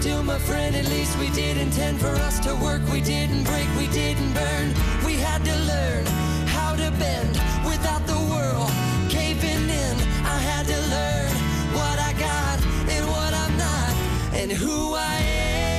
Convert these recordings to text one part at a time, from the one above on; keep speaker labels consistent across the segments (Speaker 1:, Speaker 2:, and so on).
Speaker 1: still my friend. At least we did intend for us to work. We didn't break, we didn't burn. We had to learn how to bend without the world caving in. I had to learn what I got and what I'm not, and who I am.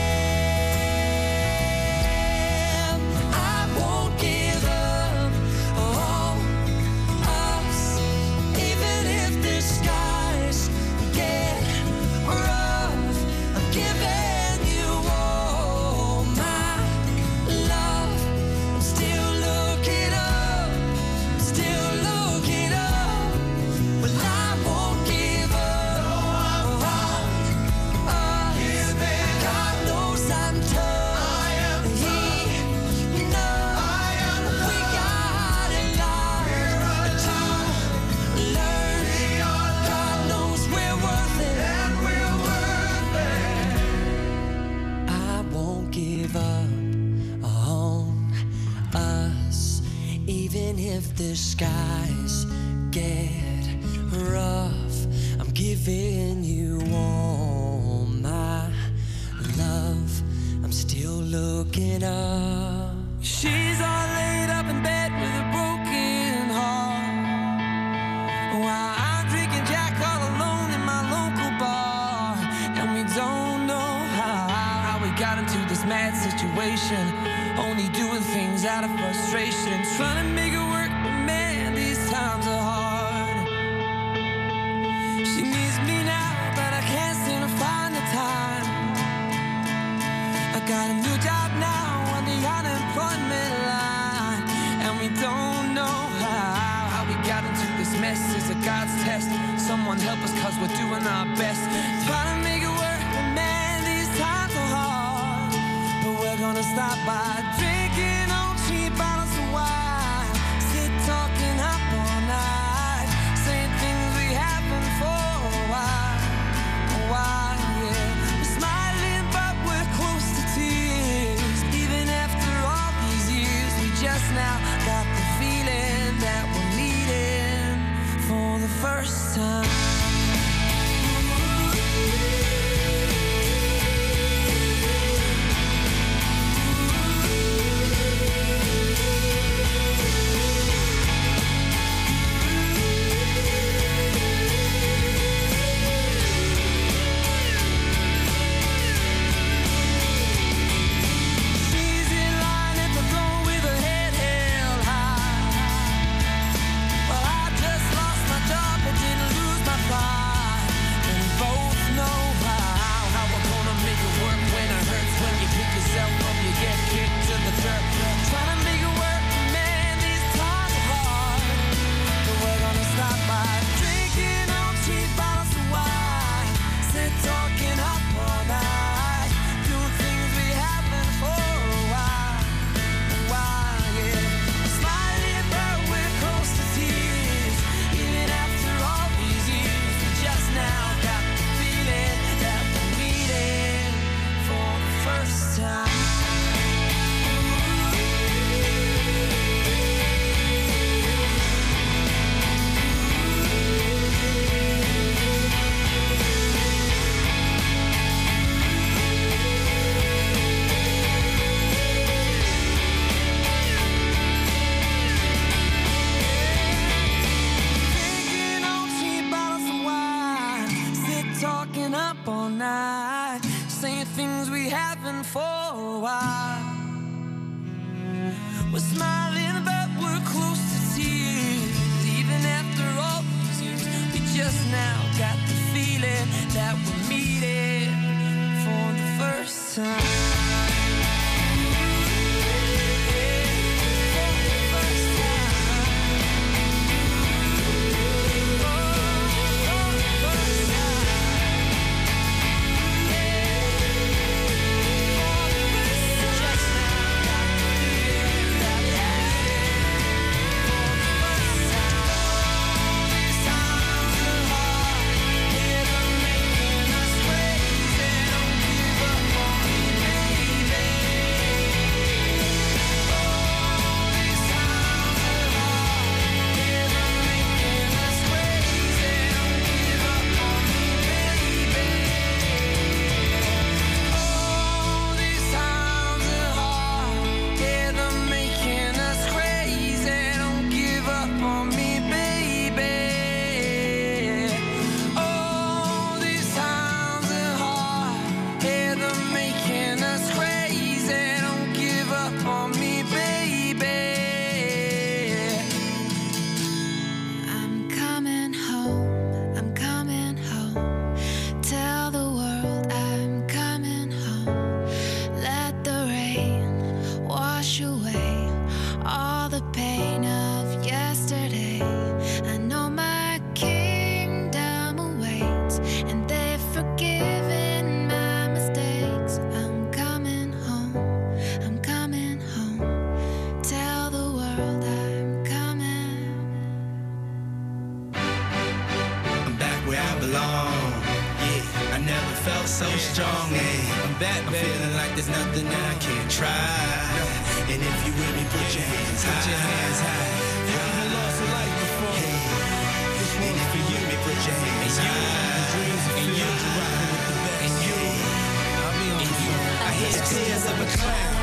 Speaker 1: I won't give up on us, even if the skies get rough. I'm giving you all my love. I'm still looking up, still looking up. Well, I won't give up on us. God knows I'm tough. He knows we got a lot to learn. God knows we're worth it, and we're worth it. I won't give up on us, even if the skies get rough. I'm giving you all my love. I'm still looking up. She's all laid up in bed with a broken heart, while I'm drinking Jack all alone in my local bar. And we don't know how we got into this mad situation, only doing things out of frustration, trying to make it work, but man, these times are hard. She needs me now, but I can't seem to find the time. I got a new job now on the unemployment line, and we don't know how we got into this mess. Is it God's test? Someone help us, cause we're doing our best, trying to make it work, but man, these times are hard. But we're gonna stop by drinking on cheap bottles of wine, sit talking up all night, saying things we haven't for a while, yeah. We're smiling, but we're close to tears. Even after all these years, we just now got the feeling that we're meeting for the first time. She's in line at the door with her head held high. Well, I just lost my job but didn't lose my pride. And we both know how we're gonna make it work when it hurts. When you pick yourself up, you get kicked to the dirt. Trying to make it work, man, these times are hard. But we're gonna stop by drinking on cheap bottles of wine, sit talking up all night, doing things we haven't for a while, yeah. Smiling, but we're close to tears. Even after all these years, we just now got the feeling that we're meeting for the first time. Drinking on cheap bottles of wine, sit talking up all night, saying things we haven't for a while. We're smiling, but we're close to tears. Even after all these years, we just now got the feeling that we're meeting for the first time. These times are hard.
Speaker 2: felt so strong, hey. I'm back, baby. I'm feeling like there's nothing I can't try. And if you with me, put your hands high. Put your hands high. You haven't lost a life before. Hey. And if you with me, put your hands high. And you, and you, I'll be on you. I hear the tears of a clown.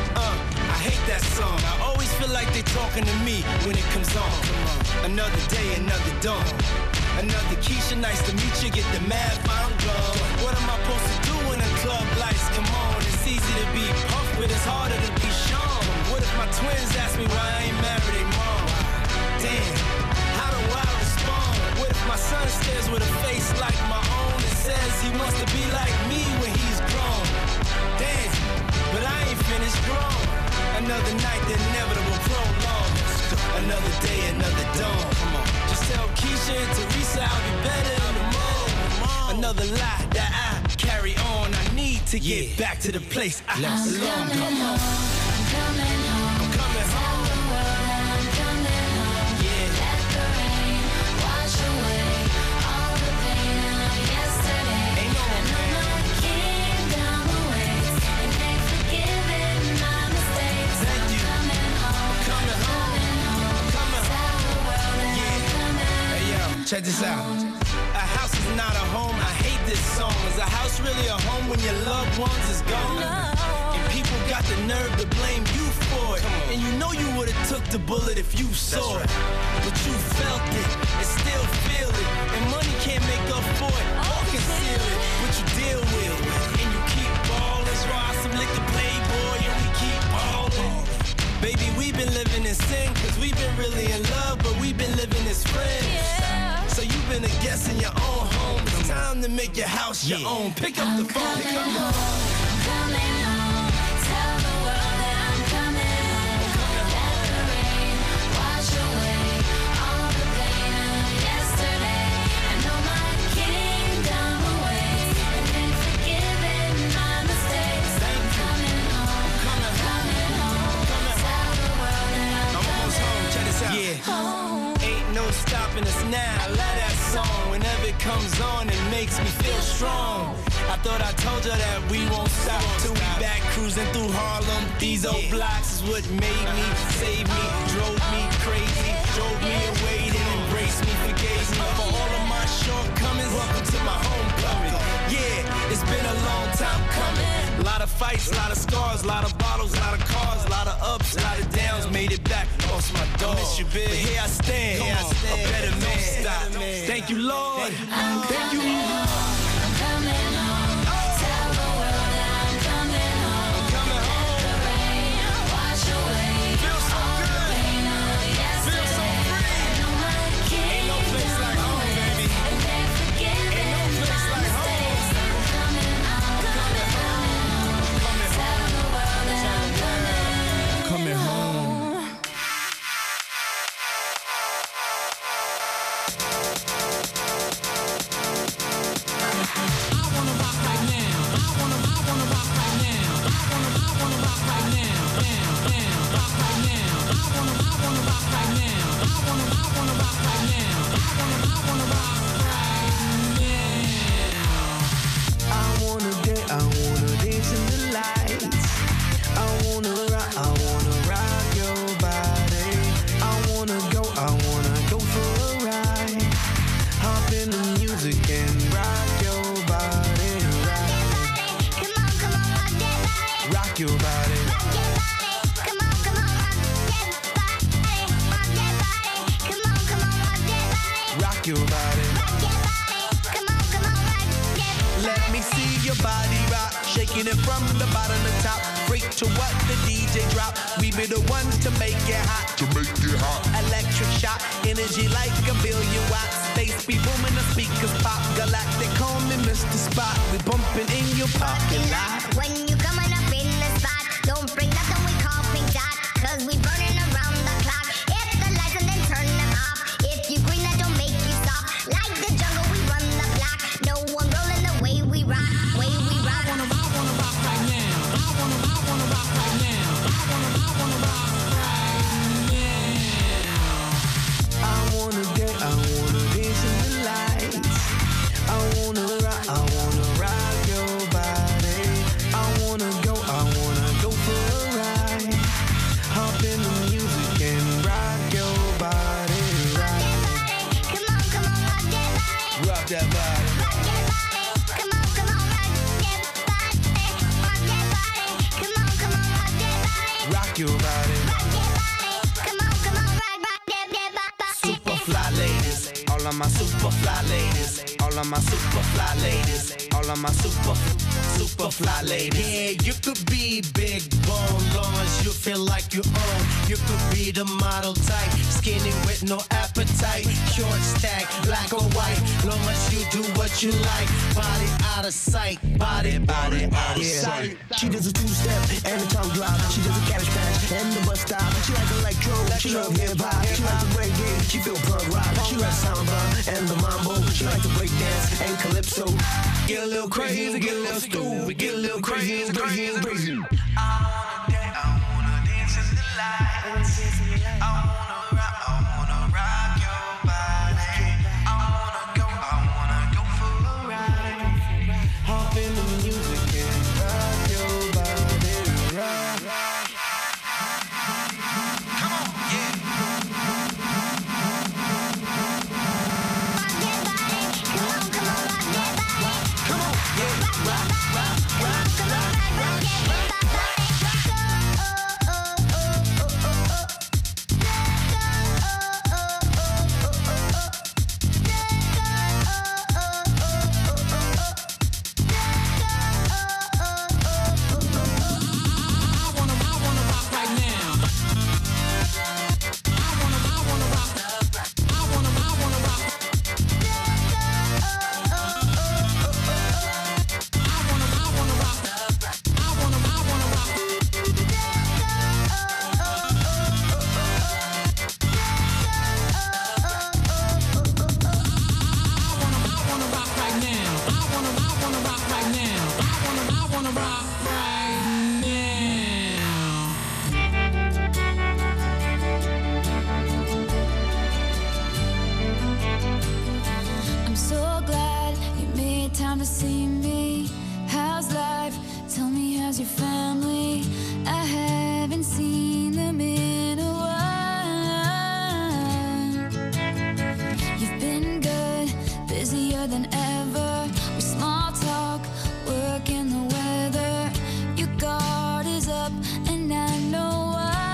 Speaker 2: I hate that song. I always feel like they talking to me when it comes on. Another day, another dawn. Another Keisha, nice to meet you. Get the math, I'm gone. What am I supposed to do when the club lights come on? It's easy to be puffed, but it's harder to be shown. What if my twins ask me why I ain't married their mom? Damn, how do I respond? What if my son stares with a face like my own and says he wants to be like me when he's grown? Damn, but I ain't finished grown. Another night, the inevitable prolong. Another day, another dawn. Come on. Just tell Keisha and Teresa I'll be better in the morning. Another lie that I carry on. I need to get back to the place I belong. Come on.
Speaker 1: I'm coming home.
Speaker 2: I'm coming home.
Speaker 1: Tell the world that I'm coming home.
Speaker 2: Yeah.
Speaker 1: Let the rain wash away all the pain of yesterday.
Speaker 2: Ain't no
Speaker 1: I know my kingdom awaits, and they've forgiven my mistakes.
Speaker 2: Thank
Speaker 1: I'm
Speaker 2: you.
Speaker 1: coming home.
Speaker 2: Coming home. Coming home.
Speaker 1: Tell the world that I'm coming.
Speaker 2: Hey yo, check this out. A house is not a home. I hate this song. Is a house really a home when your loved ones is gone? And people got the nerve to blame you for it. And you know you would've took the bullet if you saw it. But you felt it and still feel it. And money can't make up for it or conceal it. But you deal with it. And you keep ballin'. Ride some liquor playboy and we keep ballin'. Baby, we've been living in sin, cause we've been really in love, but we've been living as friends. So you've been a guest in your own home. It's time to make your house your own. Pick up the phone. Pick up the phone.
Speaker 1: I'm coming home. Tell the world that I'm coming home. Let the rain wash away all the pain of yesterday. I know my kingdom awaits, and they've forgiven my mistakes. I'm coming home.
Speaker 2: Coming home.
Speaker 1: Tell the world that I'm
Speaker 2: Almost home. Check this out.
Speaker 1: home.
Speaker 2: Ain't no stopping us now. I love that song. Whenever it comes on, it makes me feel strong. I thought I told you that we won't stop till we back cruising through Harlem. These old blocks is what made me, saved me, drove me crazy, drove me away, then embraced me, forgave me for all of my shortcomings. Welcome to my homecoming. Yeah, it's been a long time coming. A lot of fights, a lot of scars, a lot of bottles, a lot of cars, a lot of ups, a lot of downs. Made it back, lost my dog. Miss you, big. But here I stand, a better man. Stop. Thank you, Lord. Thank you, Lord.
Speaker 1: I'm coming home. Tell the world that I'm coming home.
Speaker 2: I'm coming home.
Speaker 1: Let the rain wash away
Speaker 2: Feel so
Speaker 1: all the
Speaker 2: good.
Speaker 1: pain of
Speaker 2: Feel so
Speaker 1: yesterday.
Speaker 2: free.
Speaker 1: I know my
Speaker 2: Ain't no place like home, baby.
Speaker 1: and they've forgiven
Speaker 2: Ain't no place
Speaker 1: my
Speaker 2: like home.
Speaker 1: mistakes. I'm coming home. Coming home. Tell the world that I'm coming home.
Speaker 3: I wanna dance in the lights. I wanna rock your body. I wanna go for a ride. Hop in the music and rock your body. Rock your body. Rock your body. Let me see your body rock, shaking it from the bottom to top. Freak to what the DJ drop. We be the ones to make it hot. Electric shock, energy like a billion watts. Space be booming, the speakers pop. Galactic, call me Mr. Spot. We bumping in your parking lot.
Speaker 4: When you coming up in the spot, don't bring nothing we call pink dot, cause we burning around the clock. Hit the lights and then turn them off. If you green, that don't make you stop. Like the jungle, we run the block. No one rolling the way we rock, way we rock.
Speaker 1: I wanna rock right now. I wanna rock right now. I wanna rock right now.
Speaker 3: I wanna dance in the lights. I wanna rock your
Speaker 4: Rock your body, come on, rock your body. Rock your body, come on, rock your body.
Speaker 3: Rock your body.
Speaker 4: Rock your body, come on, rock your body.
Speaker 3: Super fly ladies, all of my super fly ladies, all of my super fly ladies, all of my super fly ladies.
Speaker 2: Yeah, you could be big bone, long as you feel like you own. You could be the model type, skinny with no appetite, short stack, black or white, long as you do what you like. Body out of sight, body out of sight.
Speaker 5: She does a two-step and a tongue drop. She does a cabbage patch and the bus stop. She like electro, she love hip-hop. She like the reggae, she feel punk rock. She like samba and the mambo. She like to break dance and calypso.
Speaker 2: Get a little crazy, get a little stupid, get a little crazy, crazy, crazy.
Speaker 3: I wanna dance in the lights. I wanna rock your body. I wanna go for a ride.
Speaker 2: Hop in the music and rock your body, rock.
Speaker 3: Come on, yeah.
Speaker 4: Rock your body, come on, rock your body.
Speaker 3: Come on, yeah.
Speaker 4: Rock your body, come on, rock your body.
Speaker 6: I'm so glad you made time to see me. How's life? Tell me, how's your family? I haven't seen them in a while. You've been good, busier than ever. With small talk, work and the weather. Your guard is up, and I know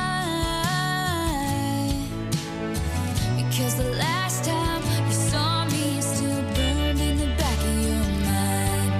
Speaker 6: why. Because the last time you saw me is still burned in the back of your mind.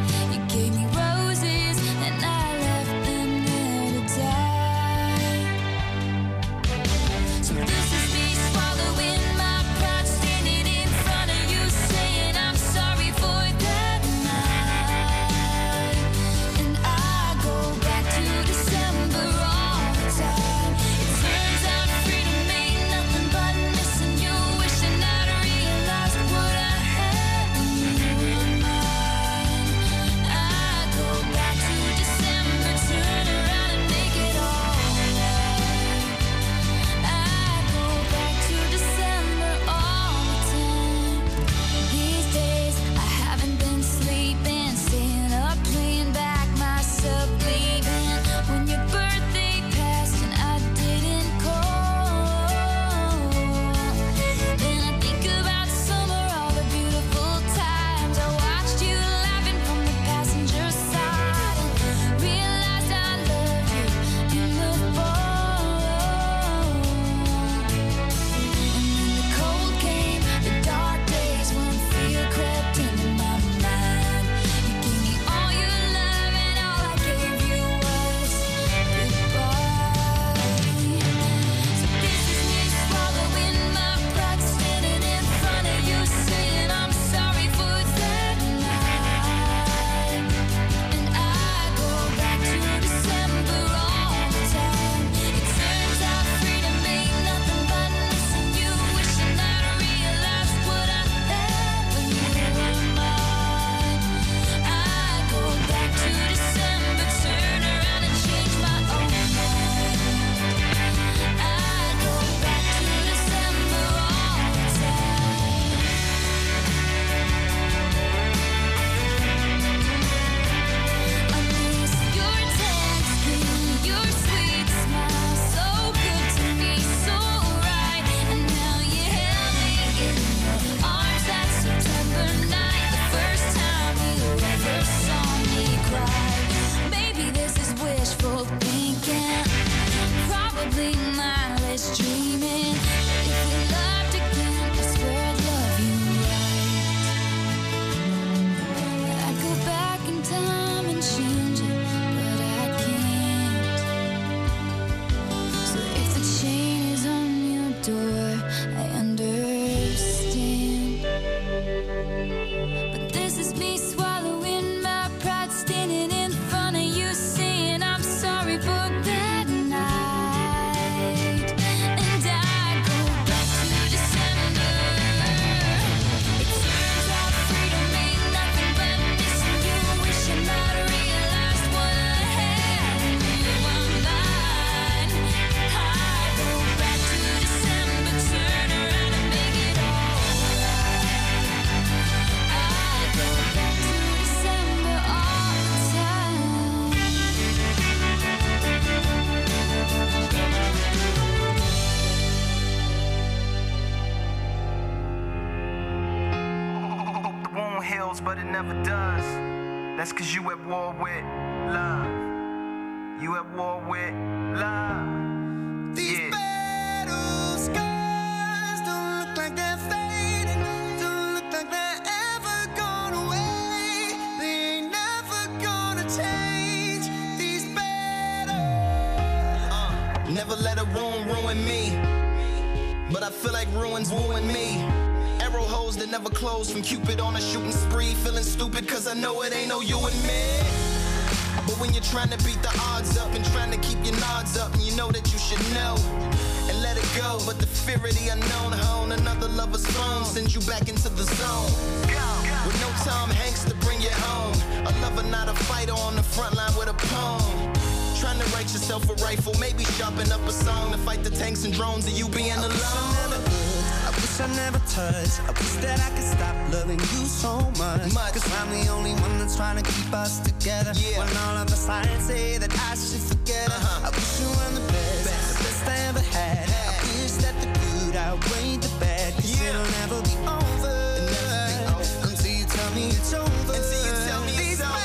Speaker 7: never does. That's cause you at war with love. You at war with love.
Speaker 3: These battle scars don't look like they're fading. Don't look like they're ever gone away. They ain't never gonna change. These battles.
Speaker 8: Never let a wound ruin me, but I feel like ruins wooing me. Arrow holes that never close from Cupid on a shooting spree. Feeling stupid cause I know it ain't no you and me. But when you're trying to beat the odds up and trying to keep your nods up, and you know that you should know and let it go, but the fear of the unknown hone another lover's phone sends you back into the zone. With no Tom Hanks to bring you home, a lover not a fighter on the front line with a poem. Trying to write yourself a rifle, maybe sharpen up a song to fight the tanks and drones of you being alone.
Speaker 3: I wish I never touched. I wish that I could stop loving you so much. Cause I'm the only one that's trying to keep us together. When all of the signs say that I should forget it. I wish you were the best I ever had. I wish that the good outweighed the bad. Cause it'll never be over until you tell me it's over. Until you tell me it's over.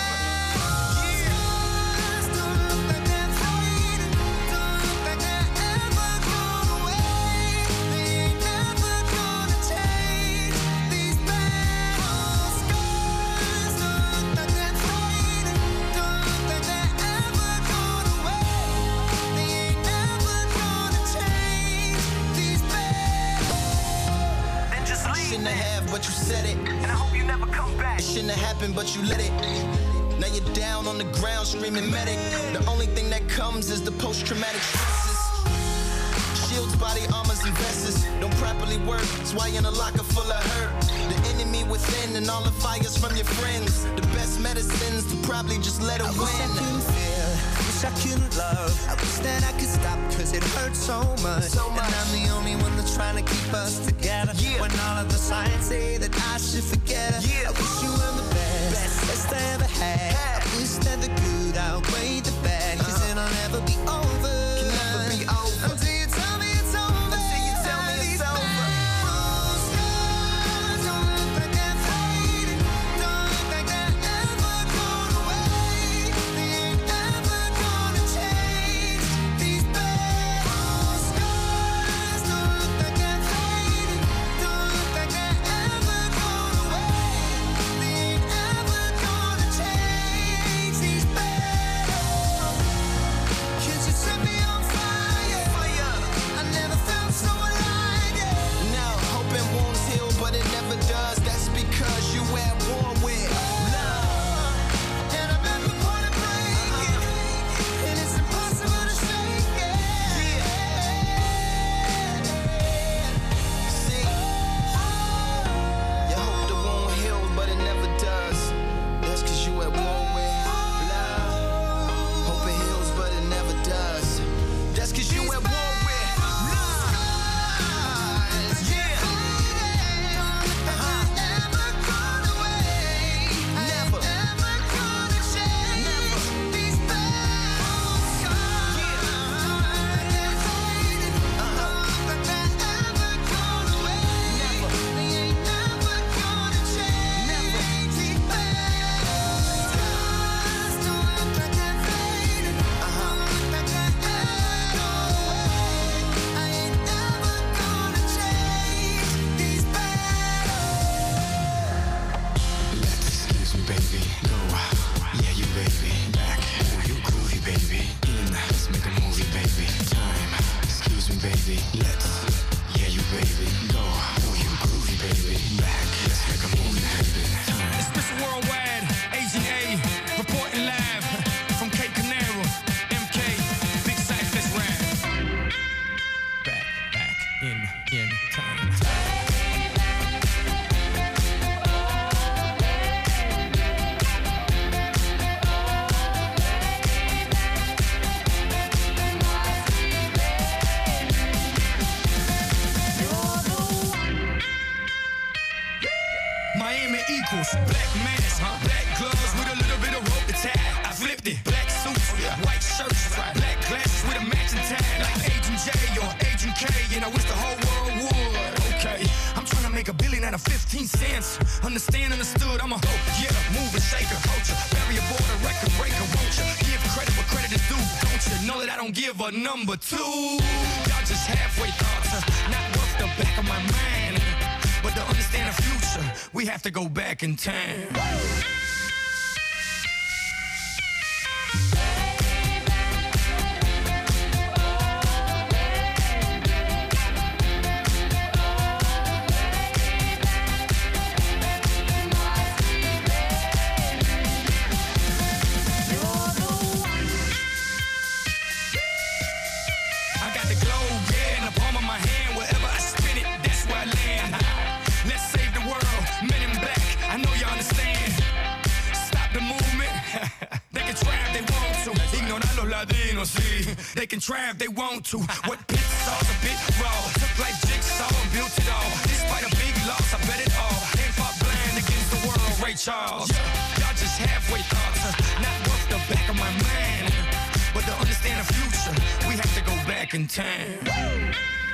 Speaker 8: But you said it, and I hope you never come back. It shouldn't have happened, but you let it. Now you're down on the ground screaming medic. The only thing that comes is the post-traumatic stresses. Shields, body armors, and vests don't properly work. That's why you're in a locker full of hurt. The enemy within and all the fires from your friends. The best medicines to probably just let it win.
Speaker 3: I wish I couldn't feel, wish I couldn't love. I wish that I could stop cause it hurts so much. And I'm the only one that's trying to keep us together. When all of the signs say that I should forget her. I wish you were the best I ever had. I wish that the good outweighed the bad. Cause it'll never be over.
Speaker 8: Can never be over.
Speaker 3: Until you tell me it's over.
Speaker 8: Until you tell me it's over.
Speaker 2: equals black mask, black gloves with a little bit of rope to tie. I flipped it, black suits, white shirts, black glasses with a matching tie, like Agent J or Agent K, and I wish the whole world would. Okay, I'm trying to make $1 billion out of 15 cents. Understood, I'm a hoe, yeah. mover, shaker, culture, barrier, border, record breaker, won't you? Give credit where credit is due, don't you? Know that I don't give a number two. Y'all just halfway thoughts, not worth the back of my mind. But to understand the future, we have to go back in time.
Speaker 9: See, they can try if they want to. What pits saw's a bit raw. Took life jigsaw and built it all. Despite a big loss, I bet it all. Ain't fought blind against the world, Ray Charles. Y'all just halfway thoughts, not worth the back of my mind. But to understand the future, we have to go back in time.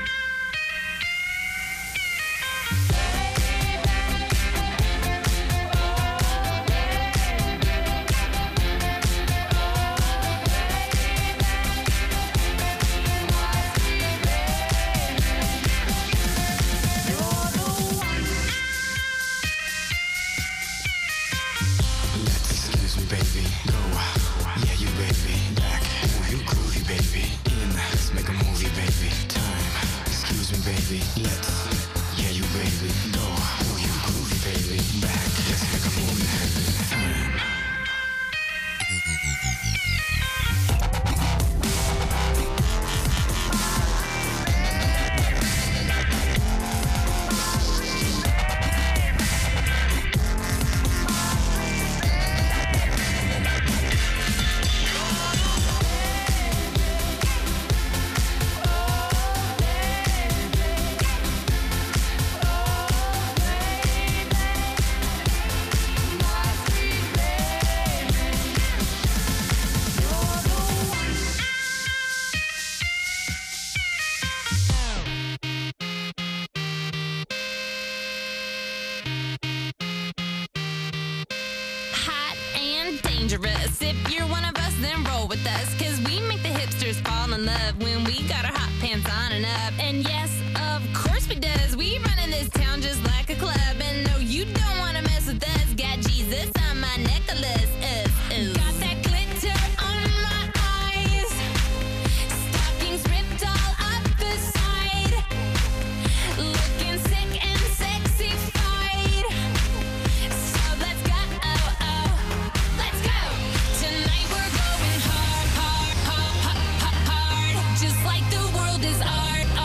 Speaker 10: If you're one of us, then roll with us, cause we make the hipsters fall in love when we got our hot pants on and up. And yes, of course we does. We run in this town just like a club. And no, you don't wanna mess with us. Got Jesus on my necklace. Got that glitter on my eyes. Stockings ripped all up the side. Looking sick and sexified. So let's go. Let's go. Tonight we're going hard, hard, hard, hard, hard. Just like the world is ours.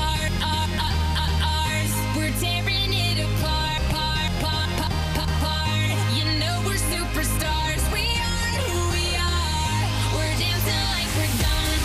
Speaker 10: We're tearing it apart, apart. You know we're superstars. We are who we are. We're dancing like we're dumb.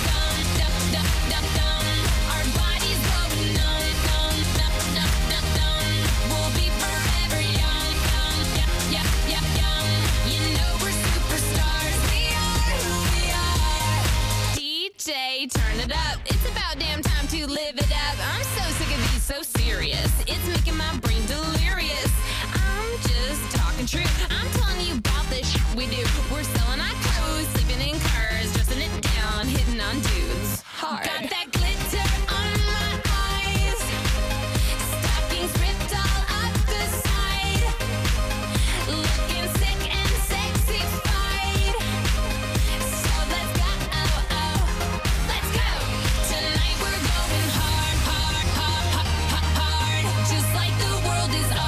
Speaker 10: Our bodies going numb. We'll be forever young. Young. You know we're superstars. We are who we are. DJ, turn it up. It's about damn time to live it up. I'm so sick of these so serious. It's making my brain delirious. I'm just talking true. I'm telling you about the shit we do. We're selling our clothes, sleeping in cars, dressing it down, hitting on dudes hard. Got that glitter on my eyes. Stockings ripped all up the side. Looking sick and sexified. So let's go. Let's go. Tonight we're going hard, hard, hard, hard, hard. Just like the world is ours.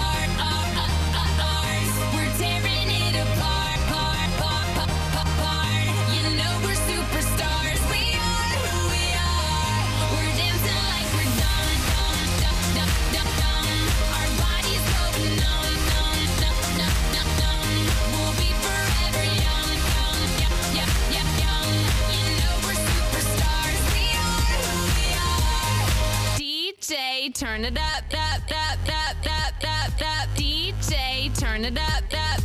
Speaker 10: We're tearing it apart, apart. You know we're superstars. We are who we are. We're dancing like we're dumb. Our bodies going numb. We'll be forever young. You know we're superstars. We are who we are. DJ, turn it up. DJ, turn it up.